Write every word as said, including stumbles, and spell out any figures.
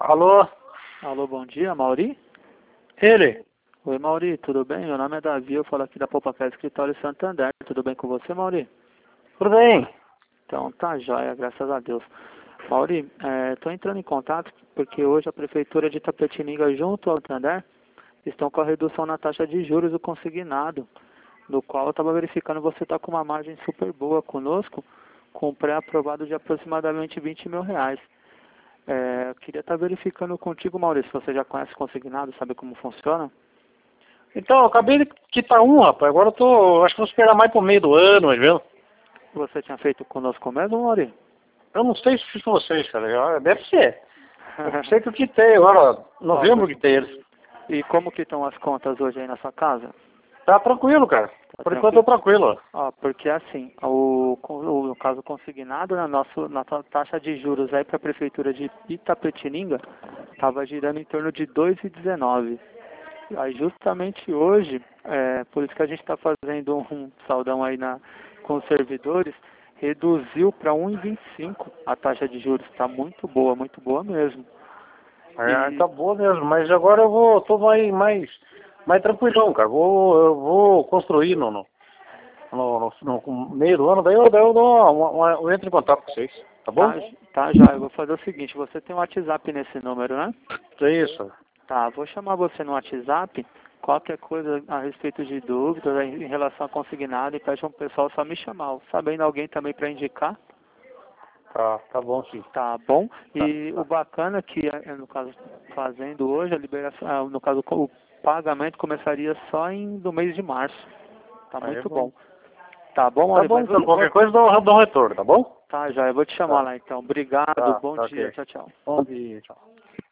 Alô? Alô, bom dia, Mauri? Ele? Oi, Mauri, tudo bem? Meu nome é Davi, eu falo aqui da Popacá Escritório Santander. Tudo bem com você, Mauri? Tudo bem? Então, tá jóia, graças a Deus. Mauri, estou entrando em contato porque hoje a Prefeitura de Itapetininga, junto ao Santander, estão com a redução na taxa de juros do consignado, no qual eu estava verificando você está com uma margem super boa conosco, com um pré-aprovado de aproximadamente vinte mil reais. É, eu queria estar verificando contigo, Maurício, se você já conhece consignado, sabe como funciona? Então, eu acabei de quitar um, rapaz. Agora eu tô. Acho que vou esperar mais pro meio do ano, mas viu? Você tinha feito conosco mesmo, Mauri? Eu não sei se fiz com vocês, cara. Eu- Deve ser. Eu sei que eu quitei agora, novembro que quitei eles. E como que estão as contas hoje aí na sua casa? Tá tranquilo, cara. Tá Por enquanto eu tô tranquilo. Ó, porque assim, o, o, no caso consignado, na nossa na ta- taxa de juros aí para a Prefeitura de Itapetininga, estava girando em torno de dois vírgula dezenove. Aí justamente hoje, é, por isso que a gente está fazendo um saldão aí na, com os servidores, reduziu para um vírgula vinte e cinco a taxa de juros. Está muito boa, muito boa mesmo. É, E tá boa mesmo, mas agora eu vou, tô mais, mais, mais tranquilão, cara. Vou, eu vou construir no, no, no, no- no meio do ano, daí eu, daí eu, dou uma, uma- eu entro em contato com vocês, tá bom? tá, tá já, eu vou fazer o seguinte, você tem um WhatsApp nesse número, né? É isso. Tá, vou chamar você no WhatsApp, qualquer coisa a respeito de dúvidas em relação a consignado e pede para o pessoal só me chamar. Sabendo alguém também para indicar, Tá, tá bom sim. tá bom? Tá, E o tá. bacana é que, é, no caso, fazendo hoje, a liberação, ah, no caso, o pagamento começaria só em, no mês de março. Tá Aí é muito bom. bom. Tá bom, Tá Maurício? bom, Mas então vou, qualquer vou- coisa dá um, dá um retorno, tá bom? tá, já, eu vou te chamar Tá, lá então. Obrigado, tá, bom tá dia, ok. tchau, tchau. Bom dia, tchau.